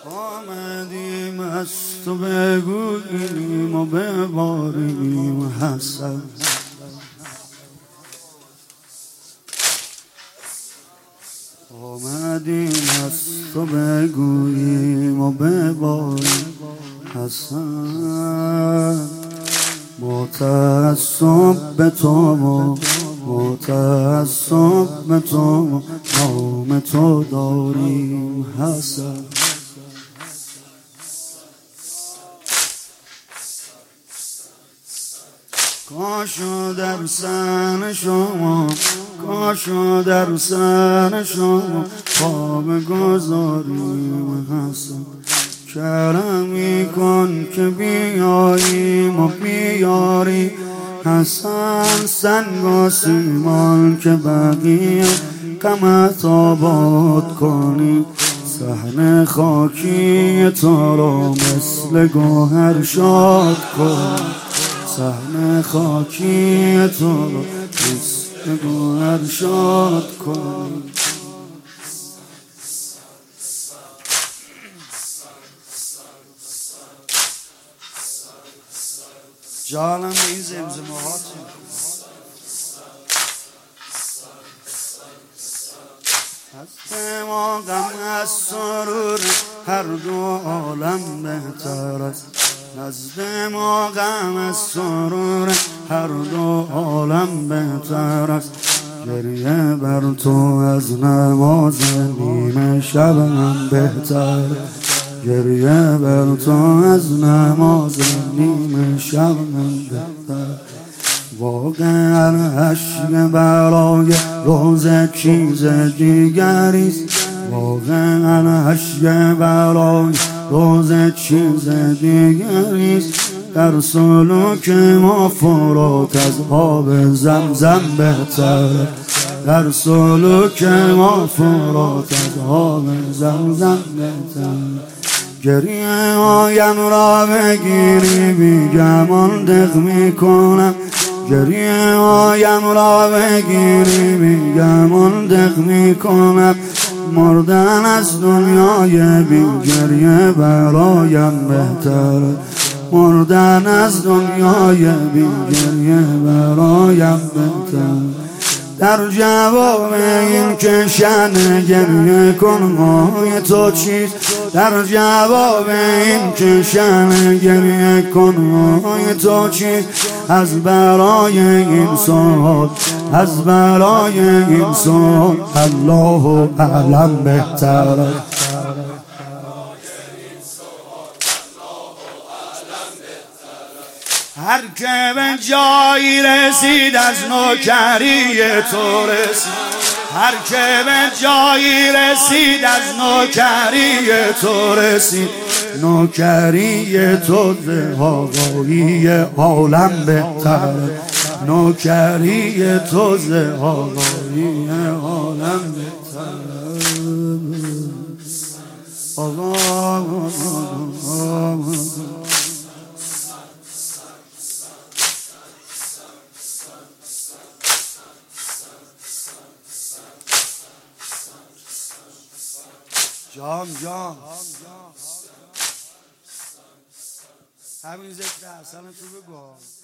آمدیم از تو بگوییم و بباریم حسن. آمدیم از تو بگوییم و بباریم حسن. متعصب به تو و متعصب به تو و نام تو داریم حسن. کاشو در سن شما، کاشو در سن شما پا بگذاریم حسن. کرمی کن که بیاییم و بیاری حسن. سنگ و سیمان که بقیه غمت آباد کنی. صحن خاکی تو را مثل گوهر شاد کن. صحن خاکی تو را مثل گوهر شاد کن. جانم به این زمزمه ها هست ما غم از سرور هر دو عالم بهتر است. نزد ما غم از سرور هر دو عالم بهتر است. گریه بر تو از نماز نیمه شب هم بهتر است. گریه بر تو از نماز نیمه شب هم بهتر. واقعا اشک برای روز چیز دیگریست. واقعا اشک برای روز چیز دیگریست. در سلوک ما فرات از آب زمزم بهتر. در سلوک ما فرات از آب زمزم بهتر. گریه هایم را بگیری بی گمان دق میکنم. گریه هایم را بگیری بی گمان دق میکنم. مردن از دنیای بی گریه برایم بهتر. مردن از دنیای بی گریه برایم بهتر. در جواب این که شأن گریه کنهای تو چیست. در جواب این که شأن گریه کنهای تو چیست. از برای این سوال، از برای این سوال الله اعلم بهتر. هر که به جایی رسید از نوکری تو رسید. هر که به جایی رسید از نوکری تو رسید. نوکری تو ز آقایی عالم بهتر. نوکری تو ز آقایی عالم بهتر. جام همین ذکر حسن تو بگو.